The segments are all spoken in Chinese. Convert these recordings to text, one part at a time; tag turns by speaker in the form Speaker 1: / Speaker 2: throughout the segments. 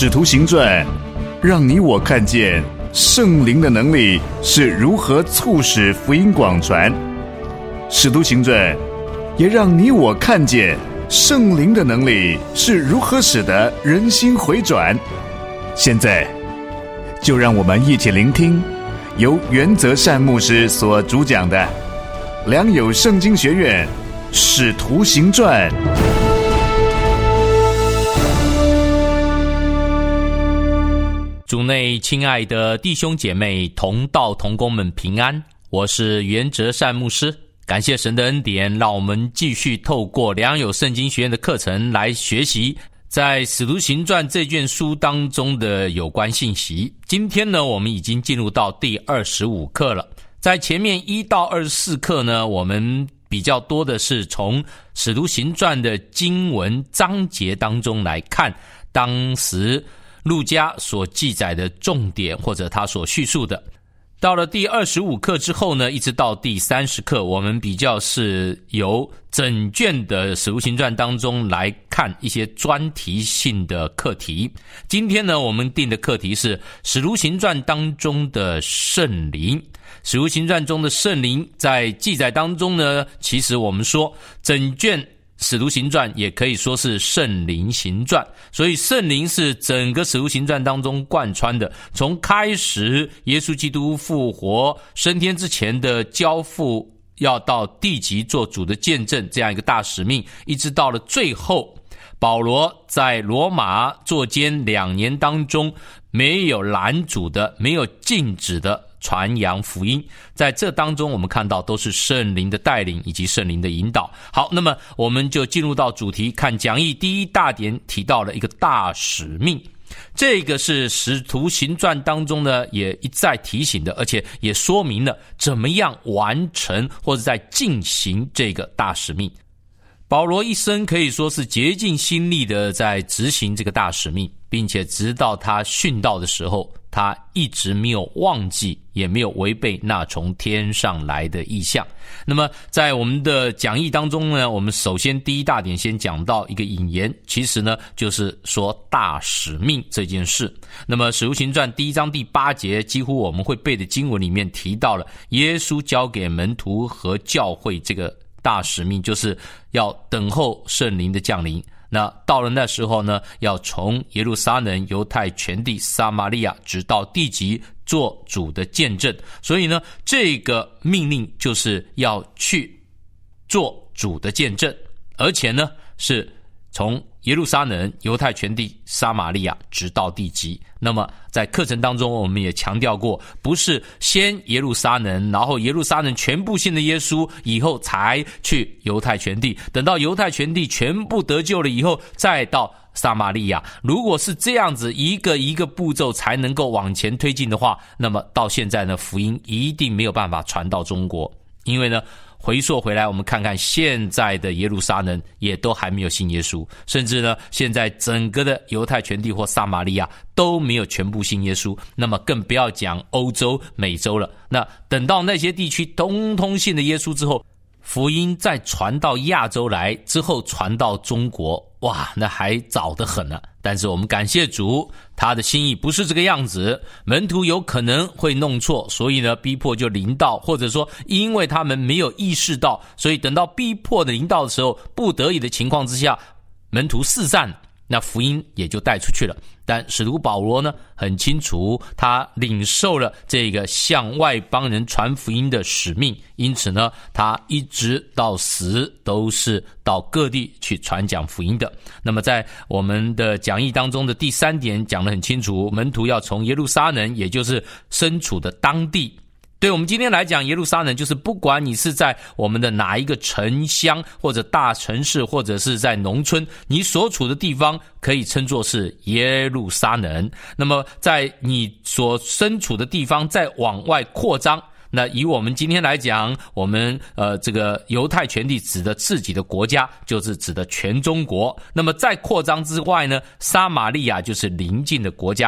Speaker 1: 使徒行传让你我看见圣灵的能力是如何促使福音广传，使徒行传也让你我看见圣灵的能力是如何使得人心回转。现在就让我们一起聆听由原则善牧师所主讲的良友圣经学院使徒行传。
Speaker 2: 主内亲爱的弟兄姐妹同道同工们平安，我是原则善牧师。感谢神的恩典，让我们继续透过良友圣经学院的课程来学习在使徒行传这卷书当中的有关信息。今天呢，我们已经进入到第25课了。在前面1到24课呢，我们比较多的是从使徒行传的经文章节当中来看当时路加所记载的重点或者他所叙述的。到了第25课之后呢，一直到第30课，我们比较是由整卷的使徒行传当中来看一些专题性的课题。今天呢，我们定的课题是使徒行传当中的圣灵。使徒行传中的圣灵在记载当中呢，其实我们说整卷使徒行传也可以说是圣灵行传，所以圣灵是整个使徒行传当中贯穿的，从开始耶稣基督复活升天之前的交付，要到地极做主的见证这样一个大使命，一直到了最后保罗在罗马作监2年当中没有拦阻的，没有禁止的传扬福音，在这当中我们看到都是圣灵的带领以及圣灵的引导。好，那么我们就进入到主题，看讲义第1大点提到了一个大使命。这个是使徒行传当中呢也一再提醒的，而且也说明了怎么样完成或者在进行这个大使命。保罗一生可以说是竭尽心力的在执行这个大使命，并且直到他殉道的时候，他一直没有忘记，也没有违背那从天上来的意象。那么在我们的讲义当中呢，我们首先第1大点先讲到一个引言，其实呢就是说大使命这件事。那么使徒行传第1章第8节，几乎我们会背的经文里面提到了耶稣交给门徒和教会这个大使命，就是要等候圣灵的降临。那到了那时候呢，要从耶路撒冷、犹太全地、撒玛利亚直到地极做主的见证。所以呢，这个命令就是要去做主的见证，而且呢是从耶路撒冷、犹太全地、撒玛利亚直到地极。那么在课程当中我们也强调过，不是先耶路撒冷，然后耶路撒冷全部信了耶稣以后才去犹太全地，等到犹太全地全部得救了以后再到撒玛利亚。如果是这样子一个一个步骤才能够往前推进的话，那么到现在呢，福音一定没有办法传到中国。因为呢回溯回来，我们看看现在的耶路撒冷也都还没有信耶稣，甚至呢现在整个的犹太全地或撒玛利亚都没有全部信耶稣，那么更不要讲欧洲美洲了。那等到那些地区通通信了耶稣之后，福音再传到亚洲来之后传到中国，哇，那还早得很呢。但是我们感谢主，他的心意不是这个样子，门徒有可能会弄错，所以呢逼迫就临到，或者说因为他们没有意识到，所以等到逼迫的临到的时候，不得已的情况之下，门徒四散，那福音也就带出去了。但使徒保罗呢很清楚，他领受了这个向外邦人传福音的使命，因此呢他一直到死都是到各地去传讲福音的。那么在我们的讲义当中的第3点讲得很清楚，门徒要从耶路撒冷，也就是身处的当地。对我们今天来讲，耶路撒冷就是不管你是在我们的哪一个城乡或者大城市，或者是在农村，你所处的地方可以称作是耶路撒冷。那么在你所身处的地方再往外扩张，那以我们今天来讲，我们这个犹太全地指的自己的国家，就是指的全中国。那么在扩张之外呢，撒玛利亚就是邻近的国家。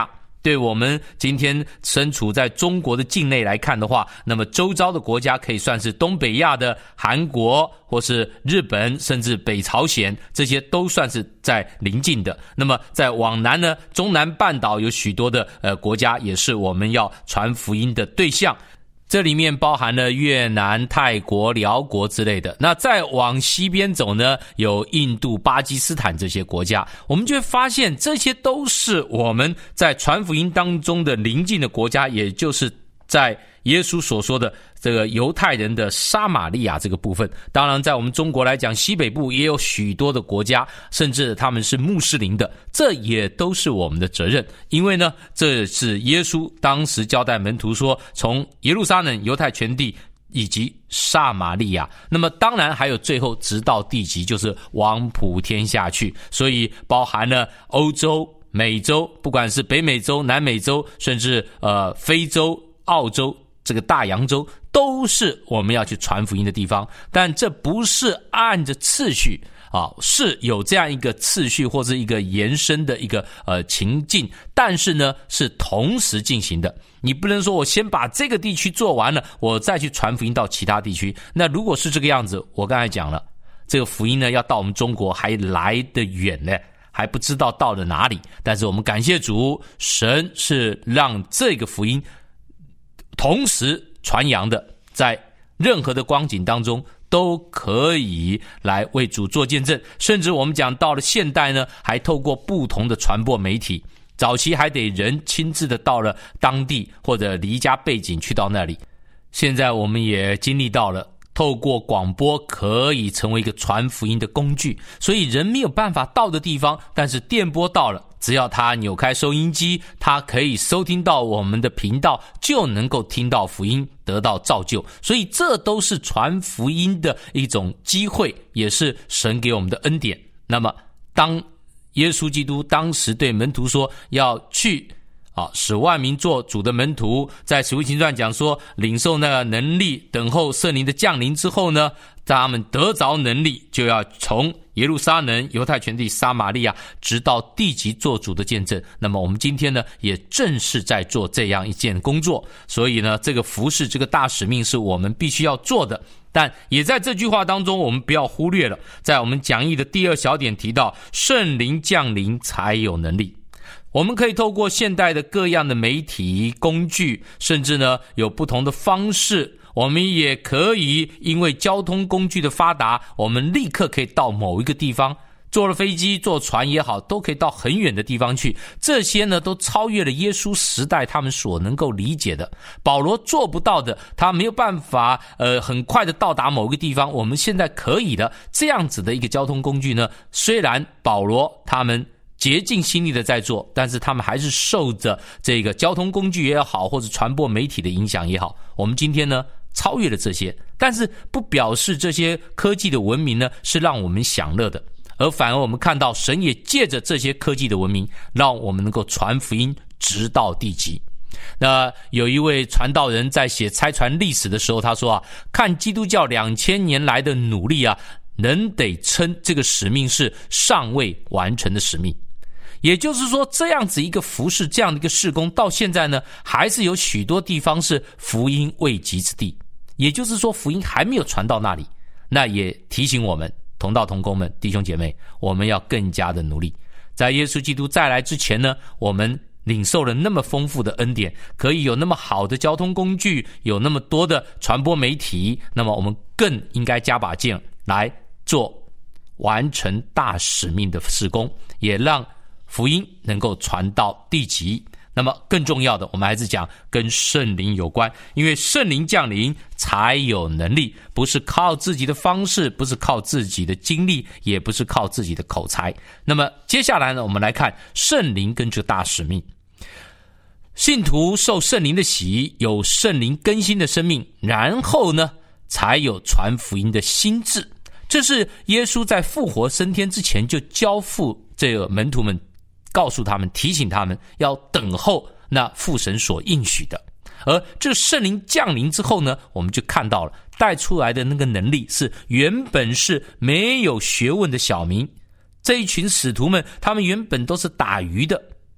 Speaker 2: 对我们今天身处在中国的境内来看的话，那么周遭的国家可以算是东北亚的韩国或是日本，甚至北朝鲜，这些都算是在邻近的。那么在往南呢，中南半岛有许多的国家也是我们要传福音的对象，这里面包含了越南、泰国、辽国之类的。那再往西边走呢，有印度、巴基斯坦这些国家，我们就会发现这些都是我们在传福音当中的邻近的国家，也就是在耶稣所说的这个犹太人的撒玛利亚这个部分。当然在我们中国来讲，西北部也有许多的国家，甚至他们是穆斯林的，这也都是我们的责任。因为呢，这是耶稣当时交代门徒说，从耶路撒冷、犹太全地以及撒玛利亚，那么当然还有最后直到地极，就是往普天下去。所以包含了欧洲、美洲，不管是北美洲、南美洲，甚至非洲、澳洲，这个大洋洲，都是我们要去传福音的地方。但这不是按着次序是有这样一个次序或者一个延伸的一个情境，但是呢是同时进行的。你不能说我先把这个地区做完了，我再去传福音到其他地区。那如果是这个样子，我刚才讲了，这个福音呢要到我们中国还来得远呢，还不知道到了哪里。但是我们感谢主，神是让这个福音同时传扬的，在任何的光景当中都可以来为主做见证。甚至我们讲到了现代呢，还透过不同的传播媒体，早期还得人亲自的到了当地或者离家背景去到那里，现在我们也经历到了透过广播可以成为一个传福音的工具。所以人没有办法到的地方，但是电波到了，只要他扭开收音机，他可以收听到我们的频道，就能够听到福音，得到造就。所以这都是传福音的一种机会，也是神给我们的恩典。那么当耶稣基督当时对门徒说要去使万民做主的门徒，在使徒行传讲说领受那个能力，等候圣灵的降临之后呢，他们得着能力，就要从耶路撒冷、犹太全地、撒玛利亚直到地极做主的见证。那么我们今天呢，也正是在做这样一件工作。所以呢，这个服事，这个大使命是我们必须要做的。但也在这句话当中，我们不要忽略了，在我们讲义的第二小点提到，圣灵降临才有能力。我们可以透过现代的各样的媒体工具，甚至呢有不同的方式，我们也可以因为交通工具的发达，我们立刻可以到某一个地方，坐了飞机坐船也好，都可以到很远的地方去。这些呢都超越了耶稣时代他们所能够理解的，保罗做不到的，他没有办法很快的到达某个地方，我们现在可以的。这样子的一个交通工具呢，虽然保罗他们竭尽心力的在做，但是他们还是受着这个交通工具也好，或者传播媒体的影响也好。我们今天呢超越了这些，但是不表示这些科技的文明呢是让我们享乐的，而反而我们看到神也借着这些科技的文明，让我们能够传福音直到地极。那有一位传道人在写拆传历史的时候，他说看基督教2000年来的努力能得称这个使命是尚未完成的使命。也就是说，这样子一个服事，这样的一个事工，到现在呢，还是有许多地方是福音未及之地。也就是说，福音还没有传到那里。那也提醒我们同道同工们、弟兄姐妹，我们要更加的努力。在耶稣基督再来之前呢，我们领受了那么丰富的恩典，可以有那么好的交通工具，有那么多的传播媒体，那么我们更应该加把劲来做完成大使命的事工，也让福音能够传到地极。那么更重要的，我们还是讲跟圣灵有关，因为圣灵降临才有能力，不是靠自己的方式，不是靠自己的经历，也不是靠自己的口才。那么接下来呢，我们来看圣灵跟这个大使命。信徒受圣灵的洗，有圣灵更新的生命，然后呢才有传福音的心志。这是耶稣在复活升天之前就交付这个门徒们，告诉他们，提醒他们要等候那父神所应许的。而这圣灵降临之后呢，我们就看到了带出来的那个能力是原本是没有学问的小民。这一群使徒们，他们原本都是打鱼的，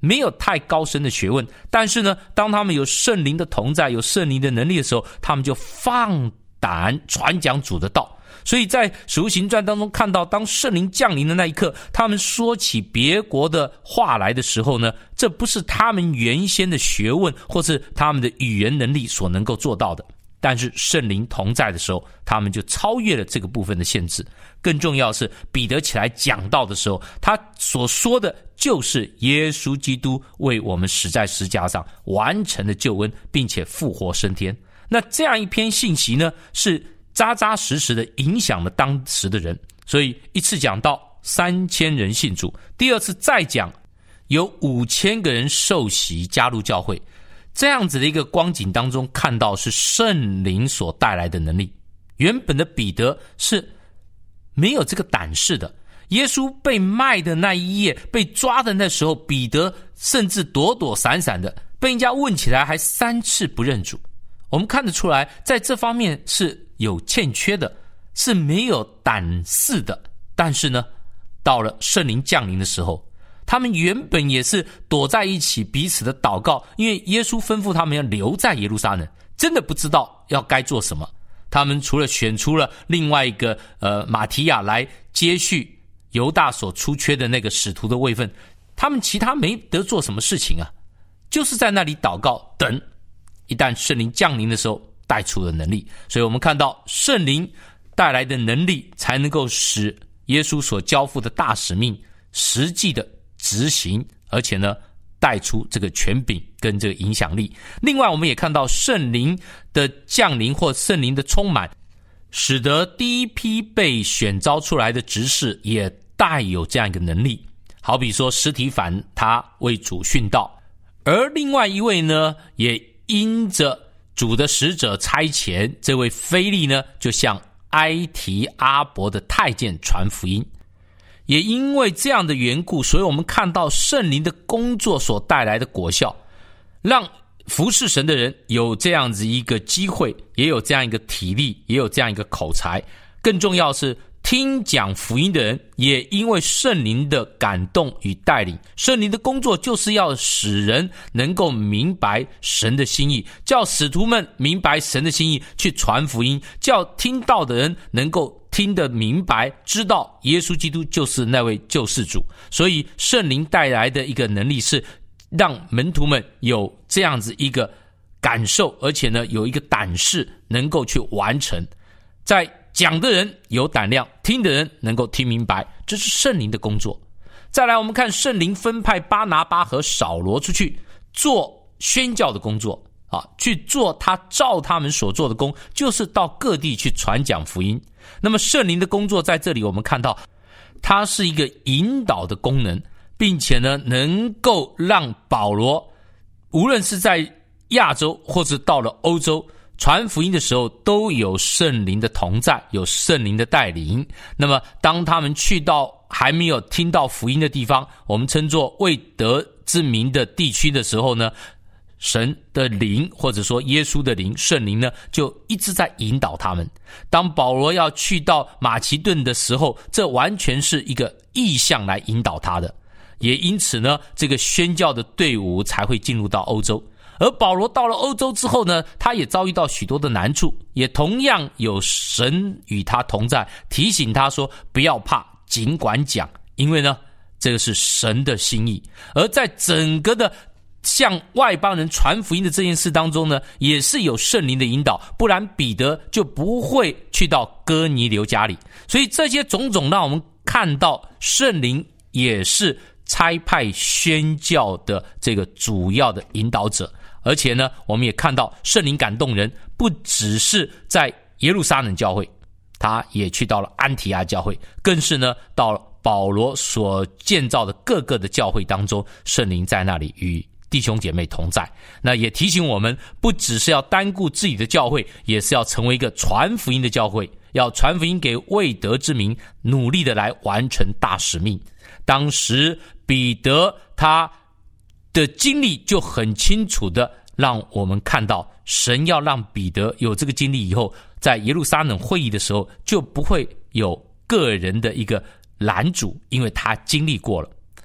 Speaker 2: 没有太高深的学问，但是呢，当他们有圣灵的同在，有圣灵的能力的时候，他们就放胆传讲主的道。所以在使徒行传当中看到，当圣灵降临的那一刻，他们说起别国的话来的时候呢，这不是他们原先的学问或是他们的语言能力所能够做到的，但是圣灵同在的时候，他们就超越了这个部分的限制。更重要的是，彼得起来讲道的时候，他所说的就是耶稣基督为我们死在十字架上完成的救恩，并且复活升天。那这样一篇信息呢，是扎扎实实的影响了当时的人。所以一次讲到3000人信主，第二次再讲有5000个人受洗加入教会，这样子的一个光景当中，看到是圣灵所带来的能力。原本的彼得是没有这个胆识的，耶稣被卖的那一夜，被抓的那时候，彼得甚至躲躲闪闪的，被人家问起来还3次不认主。我们看得出来，在这方面是有欠缺的，是没有胆识的。但是呢，到了圣灵降临的时候，他们原本也是躲在一起彼此的祷告，因为耶稣吩咐他们要留在耶路撒冷，真的不知道要该做什么。他们除了选出了另外一个马提亚来接续犹大所出缺的那个使徒的位分，他们其他没得做什么事情啊，就是在那里祷告，等一旦圣灵降临的时候带出了能力。所以我们看到圣灵带来的能力，才能够使耶稣所交付的大使命实际的执行，而且呢带出这个权柄跟这个影响力。另外我们也看到圣灵的降临或圣灵的充满，使得第一批被选召出来的执事也带有这样一个能力。好比说司提反他为主殉道，而另外一位呢，也因着主的使者差遣，这位腓利呢就向埃提阿伯的太监传福音。也因为这样的缘故，所以我们看到圣灵的工作所带来的果效，让服侍神的人有这样子一个机会，也有这样一个体力，也有这样一个口才。更重要是听讲福音的人，也因为圣灵的感动与带领，圣灵的工作就是要使人能够明白神的心意，叫使徒们明白神的心意，去传福音，叫听到的人能够听得明白，知道耶稣基督就是那位救世主。所以圣灵带来的一个能力是让门徒们有这样子一个感受，而且呢有一个胆识能够去完成。在讲的人有胆量，听的人能够听明白，这是圣灵的工作。再来我们看圣灵分派巴拿巴和扫罗出去做宣教的工作，去做他照他们所做的工，就是到各地去传讲福音。那么圣灵的工作在这里我们看到，它是一个引导的功能，并且呢能够让保罗无论是在亚洲或是到了欧洲传福音的时候，都有圣灵的同在，有圣灵的带领。那么当他们去到还没有听到福音的地方，我们称作未得之名的地区的时候呢，神的灵或者说耶稣的灵，圣灵呢就一直在引导他们。当保罗要去到马其顿的时候，这完全是一个意象来引导他的，也因此呢这个宣教的队伍才会进入到欧洲。而保罗到了欧洲之后呢，他也遭遇到许多的难处，也同样有神与他同在，提醒他说不要怕，尽管讲，因为呢这个是神的心意。而在整个的向外邦人传福音的这件事当中呢，也是有圣灵的引导，不然彼得就不会去到哥尼流家里。所以这些种种让我们看到圣灵也是差派宣教的这个主要的引导者。而且呢我们也看到圣灵感动人，不只是在耶路撒冷教会，他也去到了安提阿教会，更是呢到了保罗所建造的各个的教会当中，圣灵在那里与弟兄姐妹同在。那也提醒我们，不只是要单顾自己的教会，也是要成为一个传福音的教会，要传福音给未得之民，努力的来完成大使命。当时彼得他的经历就很清楚的让我们看到，神要让彼得有这个经历以后，在耶路撒冷会议的时候就不会有个人的一个拦阻，因为他经历过了。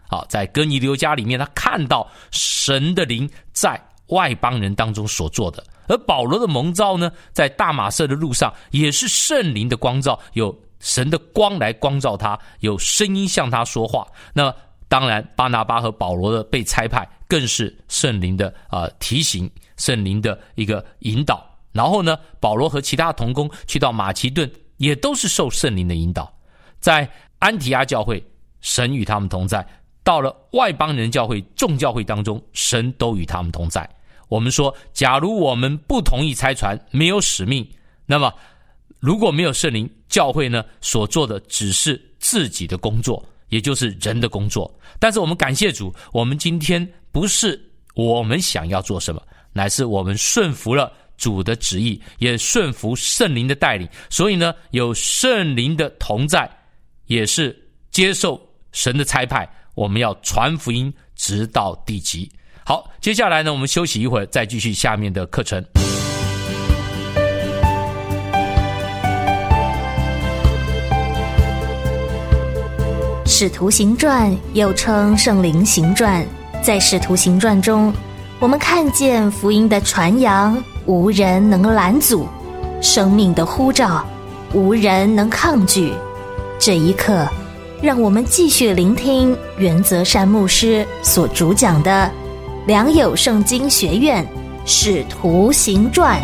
Speaker 2: 好，在哥尼流家里面，他看到神的灵在外邦人当中所做的。而保罗的蒙召呢，在大马色的路上也是圣灵的光照，有神的光来光照他，有声音向他说话。那当然巴拿巴和保罗的被差派更是圣灵的提醒，圣灵的一个引导。然后呢，保罗和其他同工去到马其顿，也都是受圣灵的引导。在安提阿教会，神与他们同在；到了外邦人教会、众教会当中，神都与他们同在。我们说，假如我们不同意差传，没有使命，那么如果没有圣灵，教会呢所做的只是自己的工作，也就是人的工作。但是我们感谢主，我们今天不是我们想要做什么，乃是我们顺服了主的旨意，也顺服圣灵的带领。所以呢，有圣灵的同在，也是接受神的差派，我们要传福音直到地极。好，接下来呢，我们休息一会儿，再继续下面的课程。
Speaker 3: 使徒行传又称圣灵行传，在使徒行传中，我们看见福音的传扬无人能拦阻，生命的呼召无人能抗拒。这一刻，让我们继续聆听原则善牧师所主讲的良友圣经学院使徒行传。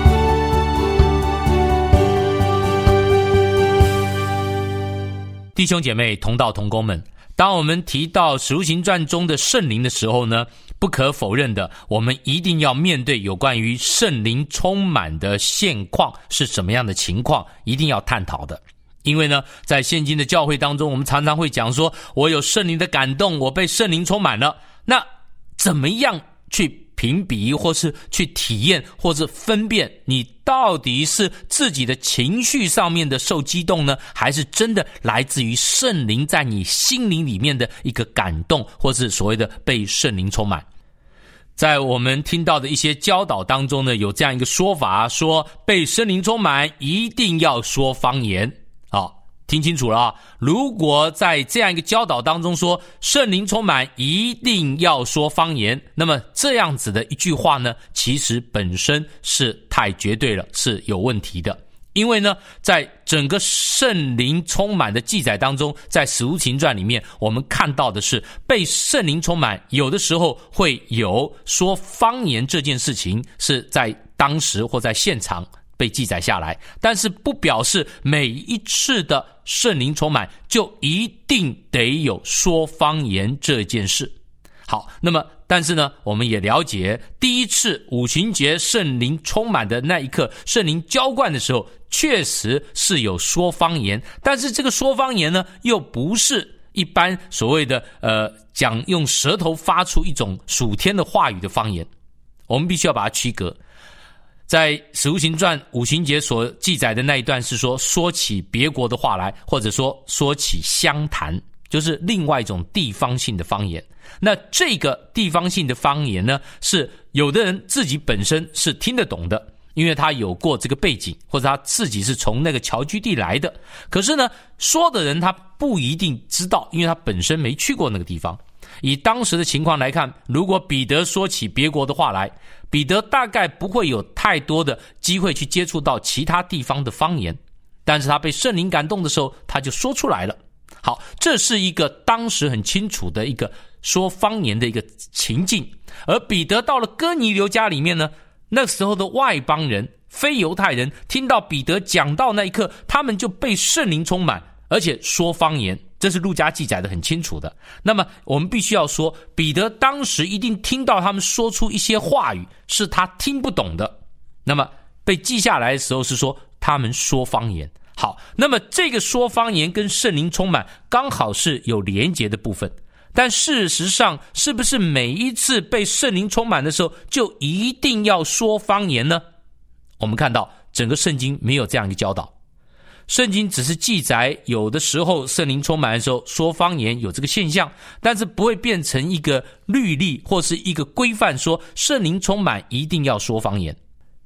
Speaker 2: 弟兄姐妹、同道同工们，当我们提到使徒行传中的圣灵的时候呢，不可否认的，我们一定要面对有关于圣灵充满的现况是什么样的情况，一定要探讨的。因为呢，在现今的教会当中，我们常常会讲说，我有圣灵的感动，我被圣灵充满了。那怎么样去评比，或是去体验，或是分辨你到底是自己的情绪上面的受激动呢，还是真的来自于圣灵在你心灵里面的一个感动，或是所谓的被圣灵充满？在我们听到的一些教导当中呢，有这样一个说法，说被圣灵充满一定要说方言。听清楚了啊！如果在这样一个教导当中说圣灵充满一定要说方言，那么这样子的一句话呢，其实本身是太绝对了，是有问题的。因为呢，在整个圣灵充满的记载当中，在使徒行传里面，我们看到的是被圣灵充满，有的时候会有说方言这件事情是在当时或在现场被记载下来，但是不表示每一次的圣灵充满就一定得有说方言这件事。好，那么但是呢，我们也了解第一次五旬节圣灵充满的那一刻，圣灵浇灌的时候，确实是有说方言，但是这个说方言呢，又不是一般所谓的讲用舌头发出一种属天的话语的方言，我们必须要把它区隔。在使徒行传五旬节所记载的那一段是说起别国的话来，或者说起乡谈，就是另外一种地方性的方言。那这个地方性的方言呢，是有的人自己本身是听得懂的，因为他有过这个背景，或者他自己是从那个侨居地来的。可是呢，说的人他不一定知道，因为他本身没去过那个地方。以当时的情况来看，如果彼得说起别国的话来，彼得大概不会有太多的机会去接触到其他地方的方言，但是他被圣灵感动的时候，他就说出来了。好，这是一个当时很清楚的一个说方言的一个情境。而彼得到了哥尼流家里面呢，那时候的外邦人、非犹太人听到彼得讲到那一刻，他们就被圣灵充满，而且说方言，这是路加记载的很清楚的。那么我们必须要说，彼得当时一定听到他们说出一些话语是他听不懂的，那么被记下来的时候是说他们说方言。好，那么这个说方言跟圣灵充满刚好是有连结的部分，但事实上是不是每一次被圣灵充满的时候就一定要说方言呢？我们看到整个圣经没有这样一个教导，圣经只是记载有的时候圣灵充满的时候说方言有这个现象，但是不会变成一个律例或是一个规范说圣灵充满一定要说方言。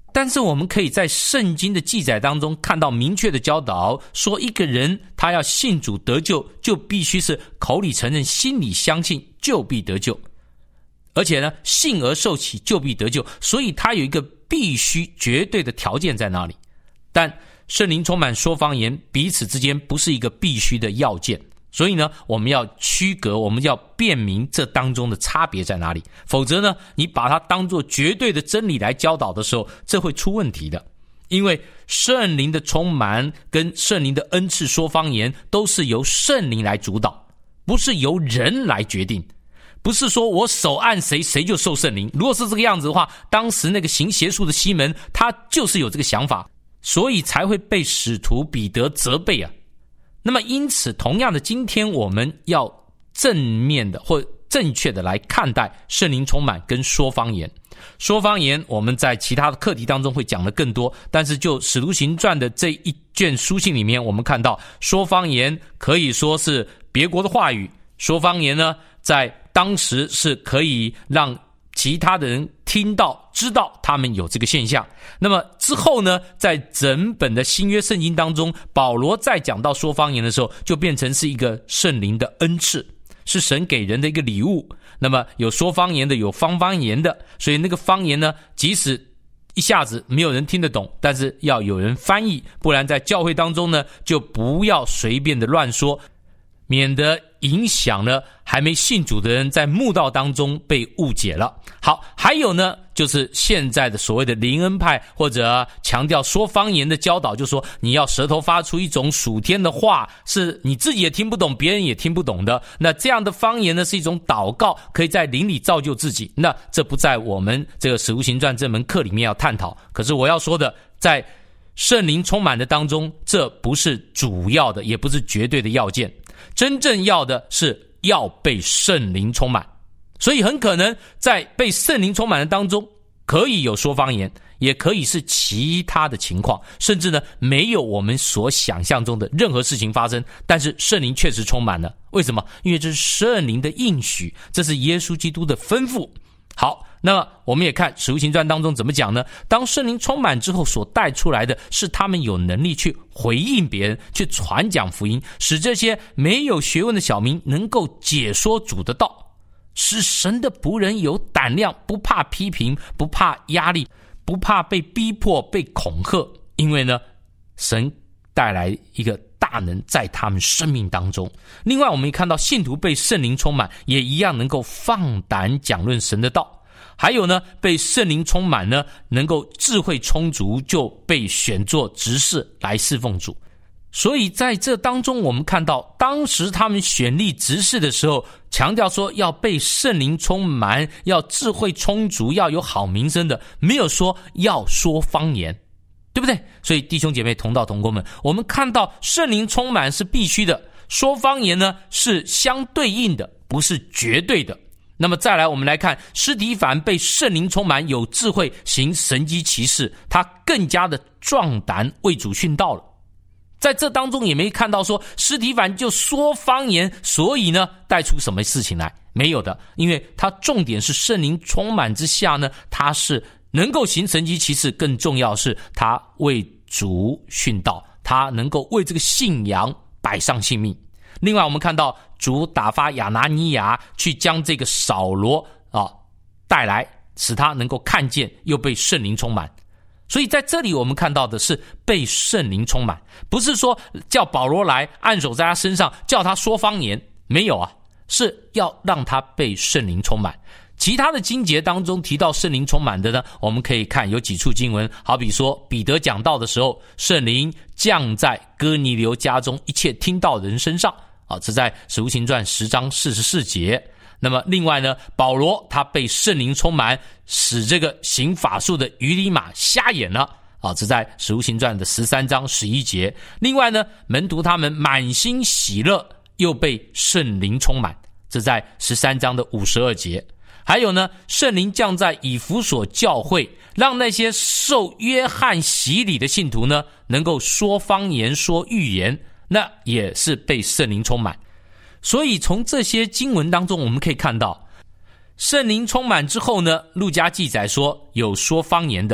Speaker 2: 但是我们可以在圣经的记载当中看到明确的教导，说一个人他要信主得救，就必须是口里承认，心里相信，就必得救。而且呢，信而受洗，就必得救。所以他有一个必须绝对的条件在那里。但圣灵充满说方言彼此之间不是一个必须的要件，所以呢，我们要区隔，我们要辨明这当中的差别在哪里。否则呢，你把它当作绝对的真理来教导的时候，这会出问题的。因为圣灵的充满跟圣灵的恩赐说方言都是由圣灵来主导，不是由人来决定。不是说我手按谁谁就受圣灵，如果是这个样子的话，当时那个行邪术的西门他就是有这个想法，所以才会被使徒彼得责备啊。那么因此同样的，今天我们要正面的或正确的来看待圣灵充满跟说方言。说方言我们在其他的课题当中会讲得更多，但是就使徒行传的这一卷书信里面，我们看到说方言可以说是别国的话语，说方言呢在当时是可以让其他的人听到知道他们有这个现象。那么之后呢，在整本的新约圣经当中，保罗在讲到说方言的时候，就变成是一个圣灵的恩赐，是神给人的一个礼物。那么有说方言的，有方言的，所以那个方言呢，即使一下子没有人听得懂，但是要有人翻译，不然在教会当中呢，就不要随便的乱说，免得影响了还没信主的人在慕道当中被误解了。好，还有呢，就是现在的所谓的灵恩派，或者强调说方言的教导，就说你要舌头发出一种属天的话，是你自己也听不懂，别人也听不懂的。那这样的方言呢，是一种祷告，可以在灵里造就自己。那这不在我们这个使徒行传这门课里面要探讨。可是我要说的，在圣灵充满的当中，这不是主要的，也不是绝对的要件。真正要的是要被圣灵充满，所以很可能在被圣灵充满的当中，可以有说方言，也可以是其他的情况，甚至呢没有我们所想象中的任何事情发生，但是圣灵确实充满了。为什么？因为这是圣灵的应许，这是耶稣基督的吩咐。好，那么我们也看使徒行传当中怎么讲呢？当圣灵充满之后，所带出来的是他们有能力去回应别人，去传讲福音，使这些没有学问的小民能够解说主的道，使神的仆人有胆量，不怕批评，不怕压力，不怕被逼迫，被恐吓。因为呢，神带来一个大能在他们生命当中。另外我们也看到信徒被圣灵充满，也一样能够放胆讲论神的道。还有呢，被圣灵充满呢，能够智慧充足，就被选作执事来侍奉主。所以在这当中我们看到，当时他们选立执事的时候，强调说要被圣灵充满，要智慧充足，要有好名声的，没有说要说方言，对不对？所以弟兄姐妹同道同工们，我们看到圣灵充满是必须的，说方言呢是相对应的，不是绝对的。那么再来我们来看司提反被圣灵充满，有智慧，行神迹奇事，他更加的壮胆为主殉道了。在这当中也没看到说司提反就说方言，所以呢带出什么事情来，没有的。因为他重点是圣灵充满之下呢，他是能够行神迹奇事，更重要是他为主殉道，他能够为这个信仰摆上性命。另外我们看到主打发亚拿尼亚去将这个扫罗带来，使他能够看见，又被圣灵充满。所以在这里我们看到的是被圣灵充满，不是说叫保罗来按手在他身上叫他说方言，没有啊，是要让他被圣灵充满。其他的经节当中提到圣灵充满的呢，我们可以看有几处经文，好比说彼得讲道的时候，圣灵降在哥尼流家中一切听到的人身上，这在使徒行传10章44节。那么另外呢，保罗他被圣灵充满，使这个行法术的于利马瞎眼了，这在使徒行传的13章11节。另外呢，门徒他们满心喜乐，又被圣灵充满，这在13章的52节。还有呢，圣灵降在以弗所教会，让那些受约翰洗礼的信徒呢，能够说方言，说预言，那也是被圣灵充满。所以从这些经文当中我们可以看到，圣灵充满之后呢，路加记载说有说方言的，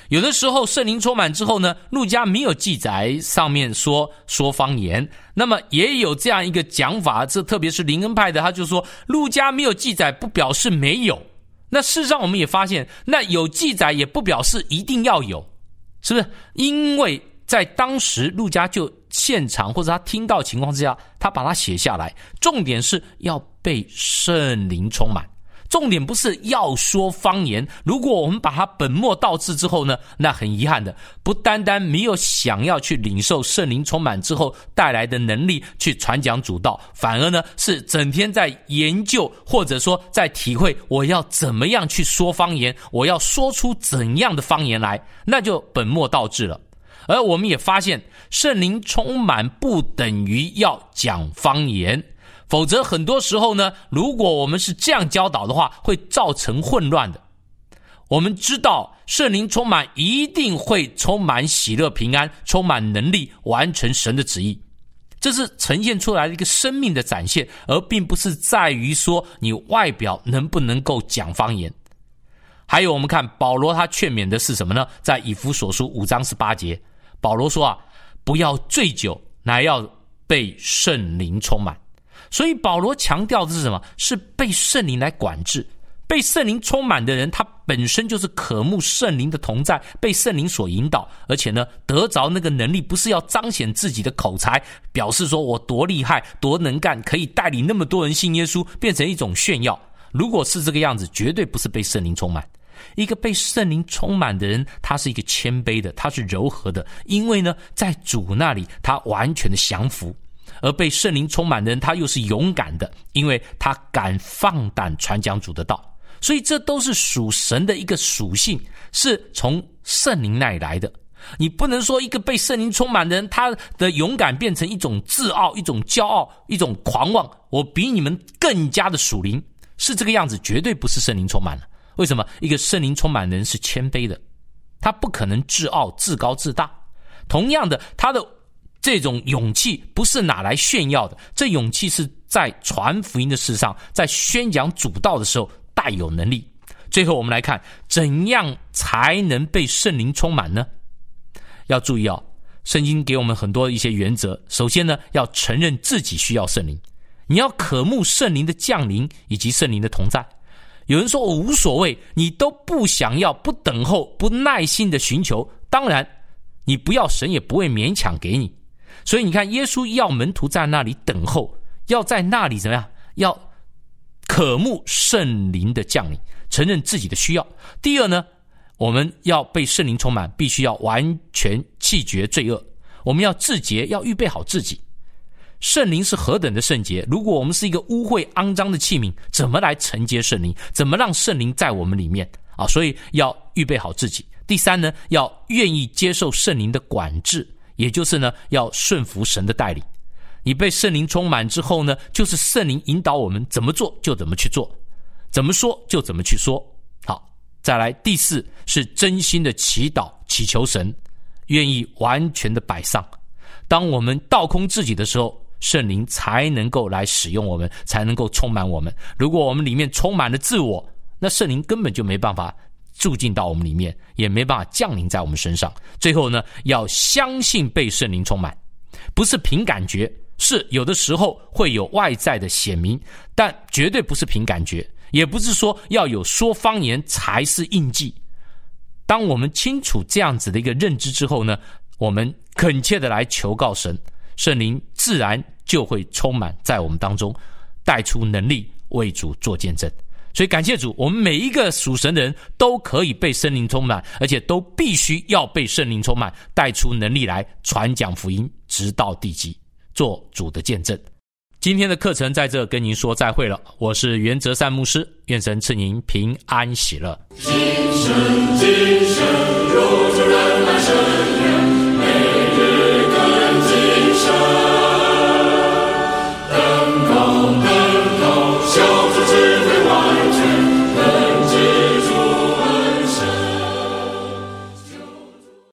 Speaker 2: 有的时候圣灵充满之后呢，路加没有记载上面说方言，那么也有这样一个讲法，这特别是灵恩派的，他就说路加没有记载不表示没有。那事实上我们也发现，那有记载也不表示一定要有，是不是？因为在当时路加就现场或者他听到情况之下，他把它写下来，重点是要被圣灵充满，重点不是要说方言。如果我们把它本末倒置之后呢，那很遗憾的，不单单没有想要去领受圣灵充满之后带来的能力去传讲主道，反而呢是整天在研究或者说在体会我要怎么样去说方言，我要说出怎样的方言来，那就本末倒置了。而我们也发现，圣灵充满不等于要讲方言，否则很多时候呢，如果我们是这样教导的话，会造成混乱的。我们知道圣灵充满一定会充满喜乐平安，充满能力，完成神的旨意，这是呈现出来的一个生命的展现，而并不是在于说你外表能不能够讲方言。还有我们看保罗他劝勉的是什么呢？在以弗所书5章18节，保罗说不要醉酒，乃要被圣灵充满。所以保罗强调的是什么？是被圣灵来管制。被圣灵充满的人，他本身就是渴慕圣灵的同在，被圣灵所引导，而且呢得着那个能力，不是要彰显自己的口才，表示说我多厉害多能干，可以带领那么多人信耶稣，变成一种炫耀。如果是这个样子，绝对不是被圣灵充满。一个被圣灵充满的人，他是一个谦卑的，他是柔和的，因为呢在主那里他完全的降服。而被圣灵充满的人，他又是勇敢的，因为他敢放胆传讲主的道。所以这都是属神的一个属性，是从圣灵那里来的。你不能说一个被圣灵充满的人，他的勇敢变成一种自傲，一种骄傲，一种狂妄，我比你们更加的属灵，是这个样子，绝对不是圣灵充满了。为什么？一个圣灵充满的人是谦卑的，他不可能自傲自高自大。同样的，他的这种勇气不是拿来炫耀的，这勇气是在传福音的事上，在宣讲主道的时候带有能力。最后我们来看，怎样才能被圣灵充满呢？要注意圣经给我们很多一些原则。首先呢，要承认自己需要圣灵，你要渴慕圣灵的降临以及圣灵的同在。有人说我无所谓，你都不想要，不等候，不耐心的寻求，当然你不要，神也不会勉强给你。所以你看，耶稣要门徒在那里等候，要在那里怎么样？要渴慕圣灵的降临，承认自己的需要。第二呢，我们要被圣灵充满，必须要完全弃绝罪恶，我们要自洁，要预备好自己。圣灵是何等的圣洁，如果我们是一个污秽肮脏的器皿，怎么来承接圣灵？怎么让圣灵在我们里面所以要预备好自己。第三呢，要愿意接受圣灵的管制，也就是呢，要顺服神的带领。你被圣灵充满之后呢，就是圣灵引导我们怎么做就怎么去做，怎么说就怎么去说。好，再来第四是真心的祈祷，祈求神愿意完全的摆上。当我们倒空自己的时候，圣灵才能够来使用我们，才能够充满我们。如果我们里面充满了自我，那圣灵根本就没办法住进到我们里面，也没办法降临在我们身上。最后呢，要相信被圣灵充满，不是凭感觉，是有的时候会有外在的显明，但绝对不是凭感觉，也不是说要有说方言才是印记。当我们清楚这样子的一个认知之后呢，我们恳切的来求告神，圣灵自然就会充满在我们当中，带出能力为主做见证。所以感谢主，我们每一个属神的人都可以被圣灵充满，而且都必须要被圣灵充满，带出能力来传讲福音，直到地极，做主的见证。今天的课程在这跟您说再会了，我是袁哲善牧师，愿神赐您平安喜乐。新圣经